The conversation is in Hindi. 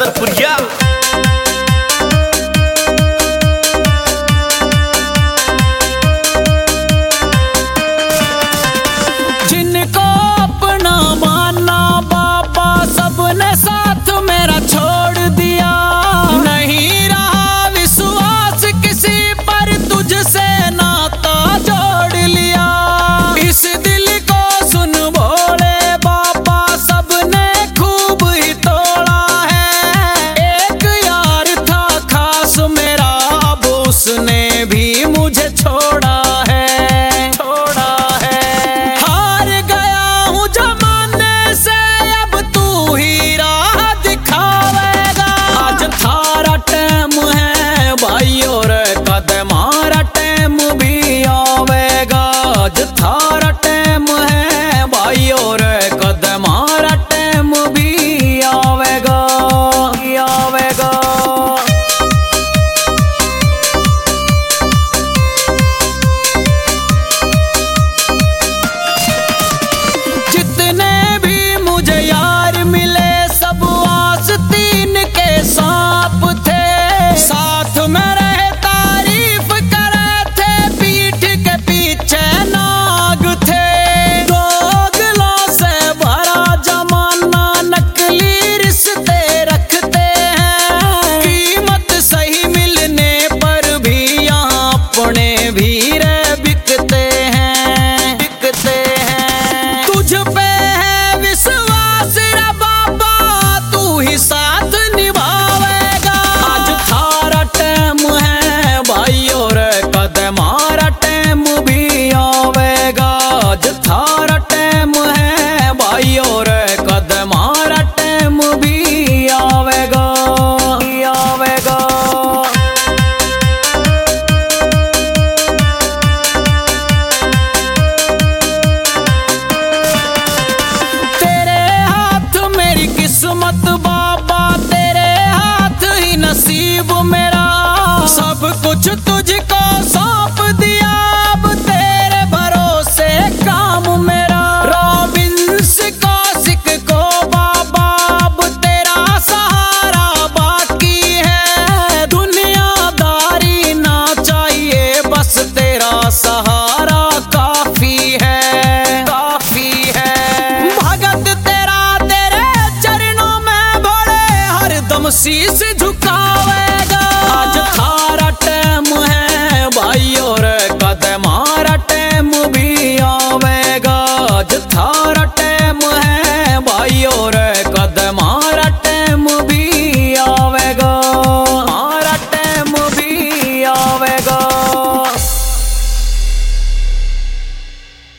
छतरपुरिया। जिनको अपना माना बाबा सबने साथ मेरा छोड़ दिया। नहीं रहा विश्वास किसी पर, तुझसे नाता जोड़ लिया। इस दिल को सुन भोले बाबा सबने खूब ही तोड़ा है। एक यार था खास मेरा, अब उसने भी मुझे छोड़ा है। हार गया हूँ जमाने से, अब तू ही राह दिखावेगा। आज थारा टाइम है भाई और कदमारा टाइम भी आवेगा। आज थारा टाइम है भाई और कदमारा टाइम भी आवेगा। जितने भी मुझे यार मिले सब आस्तीन के सांप थे। साथ में रहे तारीफ करे थे, पीठ के पीछे नाग थे। दोगलों से भरा जमाना, नकली रिश्ते रखते हैं। कीमत सही मिलने पर भी यहाँ अपने भी बिकते हैं। तुझ पे है विश्वास रे बाबा, तू ही साथ निभावेगा। आज थारा टाइम है भाई और कदमारा टाइम भी आवेगा। आज थारा टाइम है भाई और कदमारा टाइम भी आवेगा। तेरे हाथ मेरी किस्मत बाबा, तेरे हाथ ही नसीब मेरा। सब कुछ तुझको सौंप दिया, अब तेरे भरोसे काम मेरा। रॉबिन्स कौशिक को बाबा अब तेरा सहारा बाकी है। दुनियादारी ना चाहिए, बस तेरा सहारा काफी है। भगत तेरा तेरे चरणों में भरे, हरदम शीश